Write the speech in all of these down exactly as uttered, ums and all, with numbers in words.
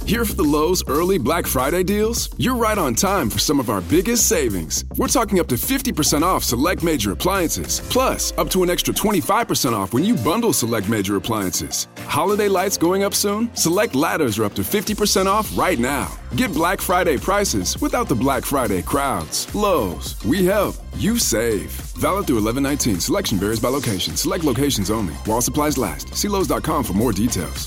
Here for the Lowe's early Black Friday deals? You're right on time for some of our biggest savings. We're talking up to fifty percent off select major appliances, plus up to an extra twenty-five percent off when you bundle select major appliances. Holiday lights going up soon? Select ladders are up to fifty percent off right now. Get Black Friday prices without the Black Friday crowds. Lowe's, we help, you save. Valid through eleven nineteen. Selection varies by location. Select locations only. While supplies last. See Lowe's dot com for more details.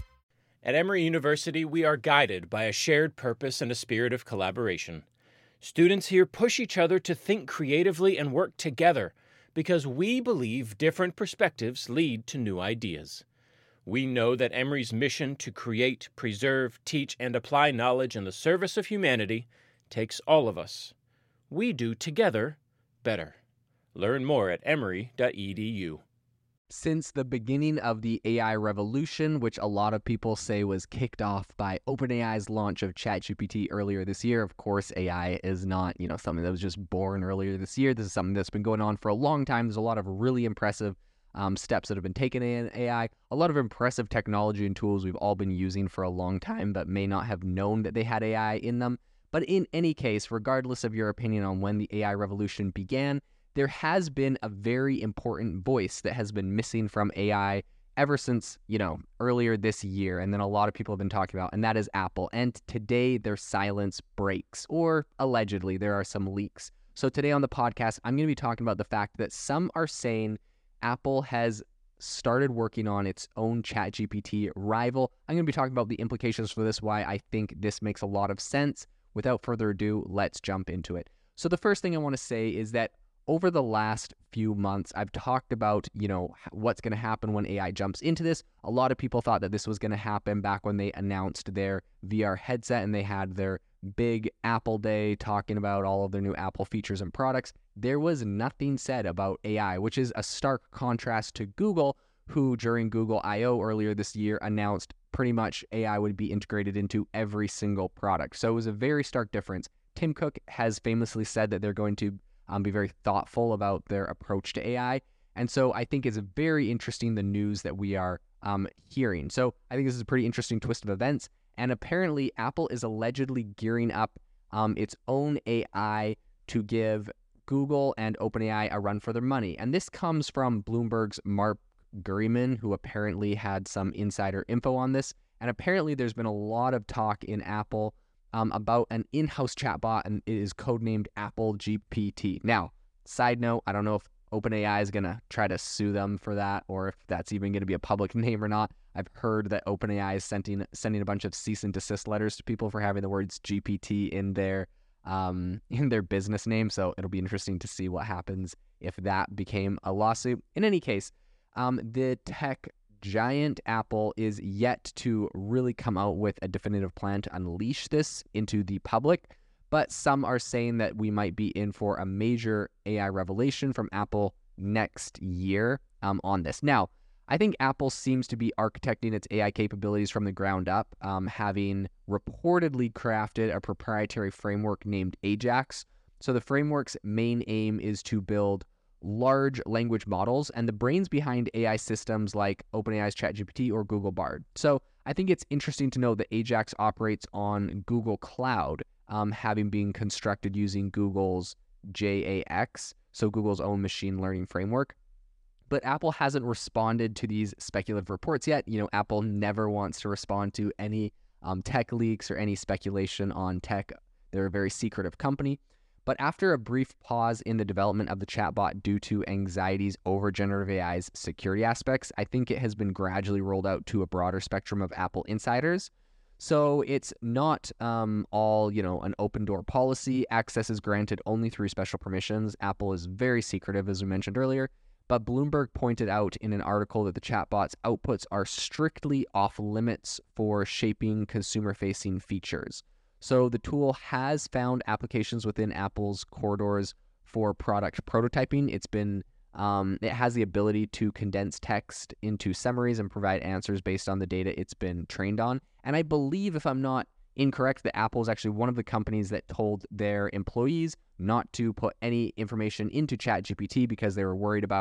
At Emory University, we are guided by a shared purpose and a spirit of collaboration. Students here push each other to think creatively and work together because we believe different perspectives lead to new ideas. We know that Emory's mission to create, preserve, teach, and apply knowledge in the service of humanity takes all of us. We do together better. Learn more at emory dot e d u. Since the beginning of the A I revolution, which a lot of people say was kicked off by OpenAI's launch of ChatGPT earlier this year, of course, A I is not, you know, something that was just born earlier this year. This is something that's been going on for a long time. There's a lot of really impressive um, steps that have been taken in A I, a lot of impressive technology and tools we've all been using for a long time, but may not have known that they had A I in them. But in any case, regardless of your opinion on when the A I revolution began, there has been a very important voice that has been missing from A I ever since, you know, earlier this year, and then a lot of people have been talking about, and that is Apple. And today their silence breaks, or allegedly there are some leaks. So today on the podcast, I'm going to be talking about the fact that some are saying Apple has started working on its own ChatGPT rival. I'm going to be talking about the implications for this, why I think this makes a lot of sense. Without further ado, let's jump into it. So the first thing I want to say is that over the last few months, I've talked about, you know, what's going to happen when A I jumps into this. A lot of people thought that this was going to happen back when they announced their V R headset and they had their big Apple Day talking about all of their new Apple features and products. There was nothing said about A I, which is a stark contrast to Google, who during Google I O earlier this year announced pretty much A I would be integrated into every single product. So it was a very stark difference. Tim Cook has famously said that they're going to Um, be very thoughtful about their approach to A I. And so I think it's very interesting, the news that we are um, hearing. So I think this is a pretty interesting twist of events. And apparently Apple is allegedly gearing up um, its own A I to give Google and OpenAI a run for their money. And this comes from Bloomberg's Mark Gurman, who apparently had some insider info on this. And apparently there's been a lot of talk in Apple Um, about an in-house chatbot, and it is codenamed Apple G P T. Now, side note, I don't know if OpenAI is going to try to sue them for that, or if that's even going to be a public name or not. I've heard that OpenAI is sending sending a bunch of cease and desist letters to people for having the words G P T in their um, in their business name, so it'll be interesting to see what happens if that became a lawsuit. In any case, um, the tech giant Apple is yet to really come out with a definitive plan to unleash this into the public, but some are saying that we might be in for a major A I revelation from Apple next year um, on this. Now, I think Apple seems to be architecting its A I capabilities from the ground up, um, having reportedly crafted a proprietary framework named Ajax. So the framework's main aim is to build large language models and the brains behind A I systems like OpenAI's ChatGPT or Google Bard. So I think it's interesting to know that Ajax operates on Google Cloud, um, having been constructed using Google's J A X, so Google's own machine learning framework. But Apple hasn't responded to these speculative reports yet. You know, Apple never wants to respond to any um, tech leaks or any speculation on tech. They're a very secretive company. But after a brief pause in the development of the chatbot due to anxieties over generative A I's security aspects, I think it has been gradually rolled out to a broader spectrum of Apple insiders. So it's not um, all, you know, an open door policy. Access is granted only through special permissions. Apple is very secretive, as we mentioned earlier. But Bloomberg pointed out in an article that the chatbot's outputs are strictly off limits for shaping consumer-facing features. So the tool has found applications within Apple's corridors for product prototyping. It's been, um, it has the ability to condense text into summaries and provide answers based on the data it's been trained on. And I believe, if I'm not incorrect, that Apple is actually one of the companies that told their employees not to put any information into ChatGPT because they were worried about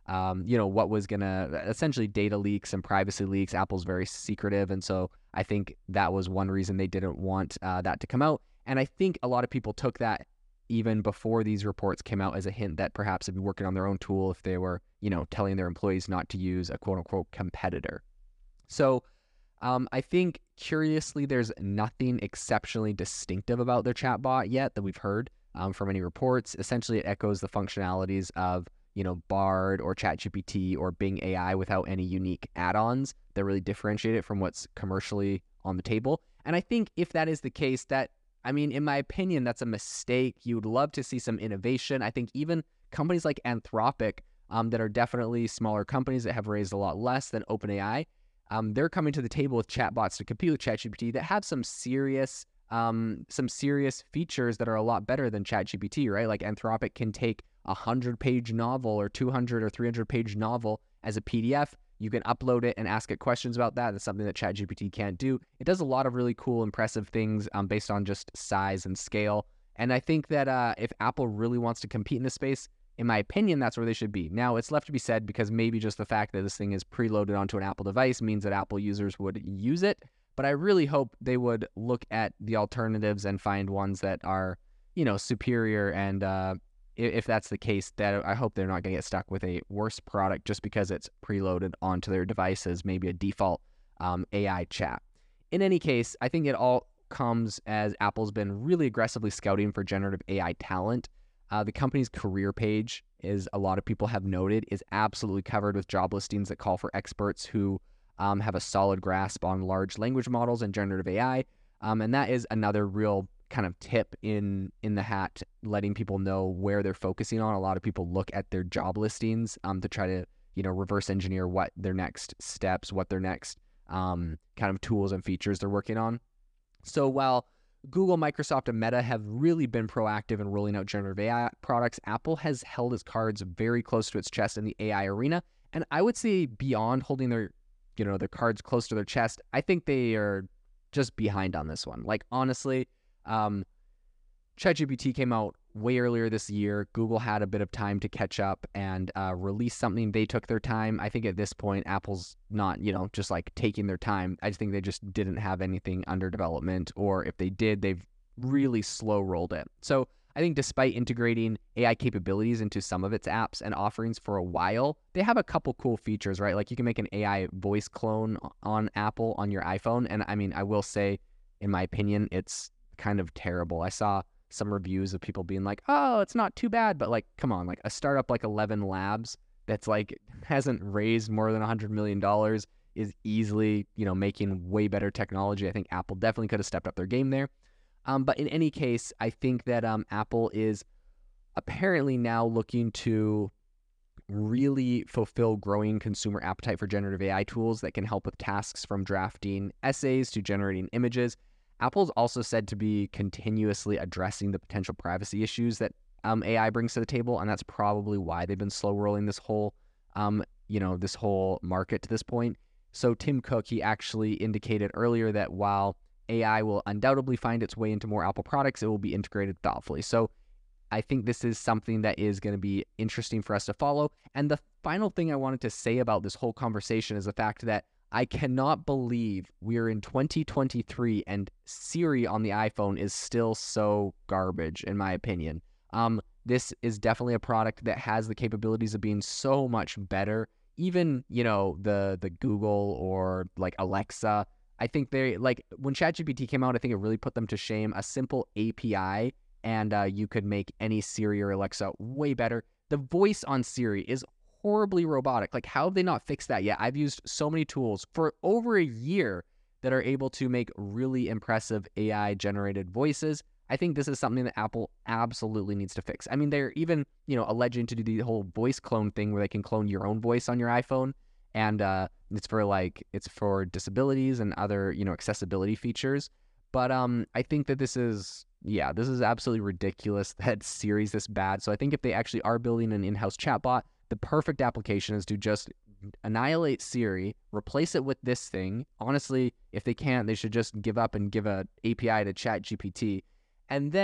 um, you know, what was going to essentially data leaks and privacy leaks. Apple's very secretive. And so I think that was one reason they didn't want uh, that to come out. And I think a lot of people took that even before these reports came out as a hint that perhaps they'd be working on their own tool if they were, you know, telling their employees not to use a quote unquote competitor. So um, I think curiously, there's nothing exceptionally distinctive about their chatbot yet that we've heard um, from any reports. Essentially, it echoes the functionalities of, you know, Bard or ChatGPT or Bing A I without any unique add-ons that really differentiate it from what's commercially on the table. And I think if that is the case, that I mean, in my opinion, that's a mistake. You would love to see some innovation. I think even companies like Anthropic, um, that are definitely smaller companies that have raised a lot less than OpenAI, um, they're coming to the table with chatbots to compete with ChatGPT that have some serious, um, some serious features that are a lot better than ChatGPT, right? Like Anthropic can take a hundred-page novel or two hundred or three hundred page novel as a P D F. You can upload it and ask it questions about that. That's something that ChatGPT can't do. It does a lot of really cool, impressive things um, based on just size and scale. And I think that uh, if Apple really wants to compete in this space, in my opinion, that's where they should be. Now, it's left to be said because maybe just the fact that this thing is preloaded onto an Apple device means that Apple users would use it. But I really hope they would look at the alternatives and find ones that are, you know, superior. And uh, if that's the case, that I hope they're not going to get stuck with a worse product just because it's preloaded onto their devices, maybe a default um, A I chat. In any case, I think it all comes as Apple's been really aggressively scouting for generative A I talent. Uh, the company's career page, as a lot of people have noted, is absolutely covered with job listings that call for experts who um, have a solid grasp on large language models and generative A I. Um, and that is another real kind of tip in in the hat, letting people know where they're focusing on. A lot of people look at their job listings um, to try to, you know, reverse engineer what their next steps, what their next um, kind of tools and features they're working on. So while Google, Microsoft, and Meta have really been proactive in rolling out generative A I products, Apple has held its cards very close to its chest in the A I arena. And I would say beyond holding their, you know, their cards close to their chest, I think they are just behind on this one. Like, honestly, um, ChatGPT came out way earlier this year. Google had a bit of time to catch up and uh, release something. They took their time. I think at this point, Apple's not, you know, just like taking their time. I just think they just didn't have anything under development, or if they did, they've really slow rolled it. So I think despite integrating A I capabilities into some of its apps and offerings for a while, they have a couple cool features, right? Like you can make an A I voice clone on Apple on your iPhone. And I mean, I will say, in my opinion, it's kind of terrible. I saw some reviews of people being like, oh, it's not too bad. But like, come on, like a startup like eleven Labs that's like hasn't raised more than one hundred million dollars is easily, you know, making way better technology. I think Apple definitely could have stepped up their game there. Um, but in any case, I think that um, Apple is apparently now looking to really fulfill growing consumer appetite for generative A I tools that can help with tasks from drafting essays to generating images. Apple's also said to be continuously addressing the potential privacy issues that um, A I brings to the table, and that's probably why they've been slow rolling this whole, um, you know, this whole market to this point. So Tim Cook, he actually indicated earlier that while A I will undoubtedly find its way into more Apple products, it will be integrated thoughtfully. So I think this is something that is going to be interesting for us to follow. And the final thing I wanted to say about this whole conversation is the fact that I cannot believe we're in twenty twenty-three and Siri on the iPhone is still so garbage, in my opinion. Um, this is definitely a product that has the capabilities of being so much better. Even, you know, the the Google or like Alexa, I think they, like when ChatGPT came out, I think it really put them to shame. A simple A P I and uh, you could make any Siri or Alexa way better. The voice on Siri is horribly robotic. Like, how have they not fixed that yet? I've used so many tools for over a year that are able to make really impressive A I generated voices. I think this is something that Apple absolutely needs to fix. I mean, they're even, you know, alleging to do the whole voice clone thing where they can clone your own voice on your iPhone. And uh, it's for like, it's for disabilities and other, you know, accessibility features. But um, I think that this is, yeah, this is absolutely ridiculous that Siri's this bad. So I think if they actually are building an in-house chatbot, the perfect application is to just annihilate Siri, replace it with this thing. Honestly, if they can't, they should just give up and give a A P I to ChatGPT. And then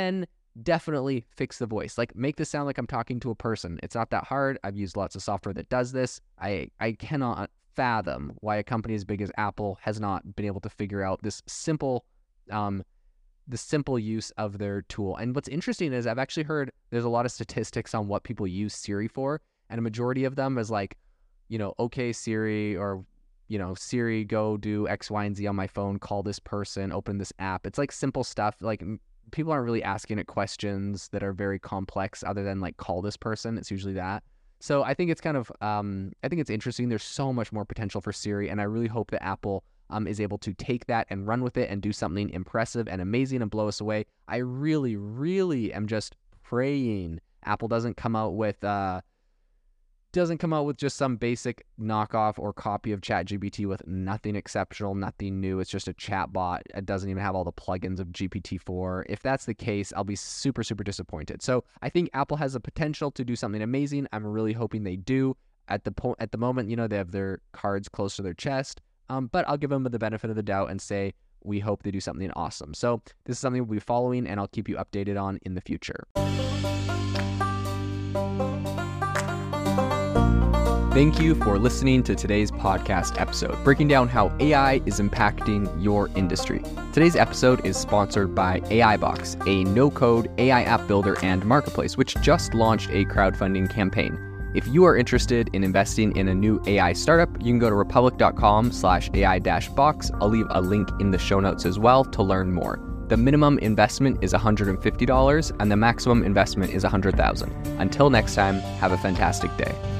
definitely fix the voice. Like, make this sound like I'm talking to a person. It's not that hard. I've used lots of software that does this. I, I cannot fathom why a company as big as Apple has not been able to figure out this simple, um, the simple use of their tool. And what's interesting is I've actually heard there's a lot of statistics on what people use Siri for, and a majority of them is like, you know, okay, Siri, or, you know, Siri, go do X, Y, and Z on my phone, call this person, open this app. It's like simple stuff. Like, people aren't really asking it questions that are very complex other than like, call this person. It's usually that. So I think it's kind of, um, I think it's interesting. There's so much more potential for Siri, and I really hope that Apple um, is able to take that and run with it and do something impressive and amazing and blow us away. I really, really am just praying Apple doesn't come out with, uh, doesn't come out with just some basic knockoff or copy of ChatGPT with nothing exceptional, nothing new. It's just a chat bot. It doesn't even have all the plugins of G P T four. If that's the case, I'll be super, super disappointed. So I think Apple has the potential to do something amazing. I'm really hoping they do. At the po- at the moment, you know, they have their cards close to their chest, um, but I'll give them the benefit of the doubt and say we hope they do something awesome. So this is something we'll be following, and I'll keep you updated on in the future. Thank you for listening to today's podcast episode, breaking down how A I is impacting your industry. Today's episode is sponsored by AIbox, a no-code A I app builder and marketplace, which just launched a crowdfunding campaign. If you are interested in investing in a new A I startup, you can go to republic.com slash AI dash box. I'll leave a link in the show notes as well to learn more. The minimum investment is one hundred fifty dollars and the maximum investment is one hundred thousand dollars. Until next time, have a fantastic day.